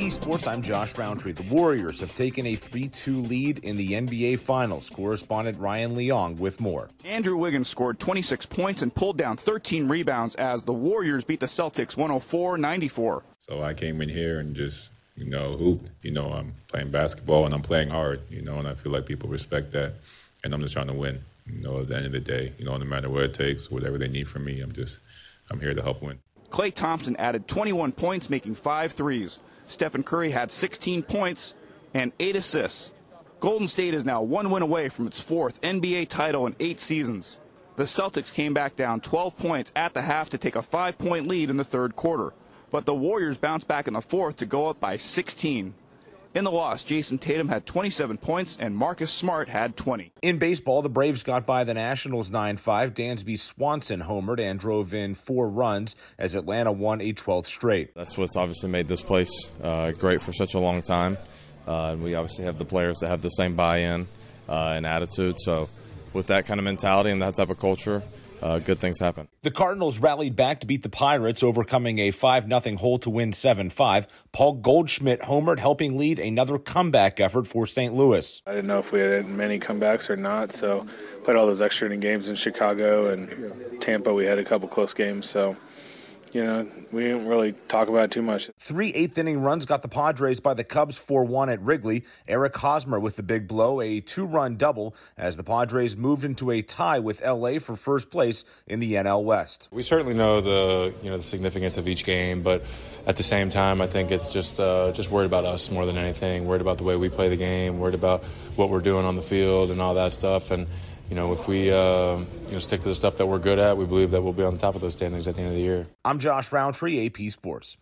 AP Sports, I'm Josh Roundtree. The Warriors have taken a 3-2 lead in the NBA Finals. Correspondent Ryan Leong with more. Andrew Wiggins scored 26 points and pulled down 13 rebounds as the Warriors beat the Celtics 104-94. So I came in here and just, hooped. I'm playing basketball and I'm playing hard, and I feel like people respect that. And I'm just trying to win, at the end of the day, no matter what it takes, whatever they need from me, I'm here to help win. Klay Thompson added 21 points, making 5 threes. Stephen Curry had 16 points and 8 assists. Golden State is now 1 win away from its 4th NBA title in 8 seasons. The Celtics came back down 12 points at the half to take a 5-point lead in the third quarter. But the Warriors bounced back in the fourth to go up by 16. In the loss, Jason Tatum had 27 points and Marcus Smart had 20. In baseball, the Braves got by the Nationals 9-5. Dansby Swanson homered and drove in 4 runs as Atlanta won a 12th straight. That's what's obviously made this place great for such a long time. And we obviously have the players that have the same buy-in and attitude. So with that kind of mentality and that type of culture, good things happen. The Cardinals rallied back to beat the Pirates, overcoming a 5-0 hole to win 7-5. Paul Goldschmidt homered, helping lead another comeback effort for St. Louis. I didn't know if we had many comebacks or not, so played all those extra inning games in Chicago and Tampa. We had a couple close games, so we didn't really talk about it too much. 3 eighth-inning runs got the Padres by the Cubs 4-1 at Wrigley. Eric Hosmer with the big blow, a 2-run double as the Padres moved into a tie with L.A. for first place in the NL West. We certainly know the significance of each game, but at the same time, I think it's just worried about us more than anything. Worried about the way we play the game. Worried about what we're doing on the field and all that stuff. And if we stick to the stuff that we're good at, we believe that we'll be on top of those standings at the end of the year. I'm Josh Roundtree, AP Sports.